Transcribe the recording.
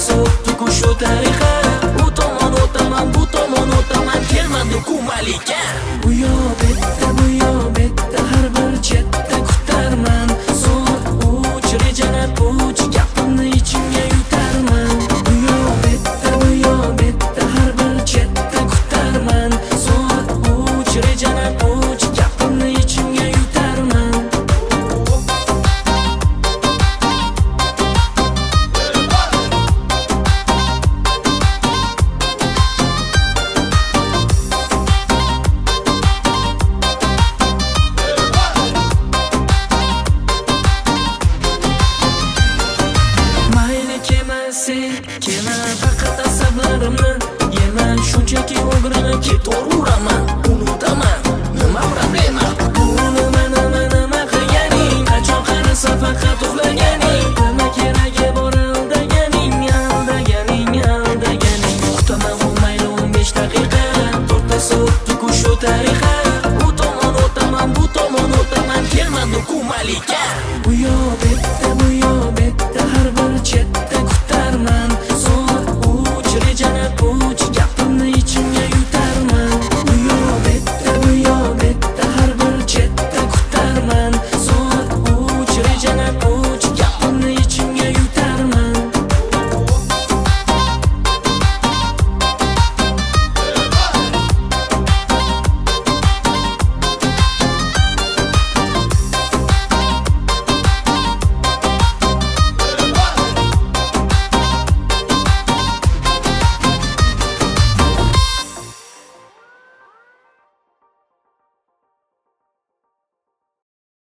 so'tdi-ku shu tariqa. U tomon o'taman, bu tomon o'taman, kelmadi-ku malika. Bu yo betda, bu yo betda, har bir chetda kutarman. Soat 3 rejani puch, gapimni ichimga yutarman. Bu yo betda, bu yo betda, har bir chetda kutarman. Soat 3 rejani puch, gapimni ichimga yutarman. Kema faqat asablarimni yema, shunchaki o'g'rini ketauraman, unutaman, nima problema? Bu nima qilganing, qachon qarasa faqat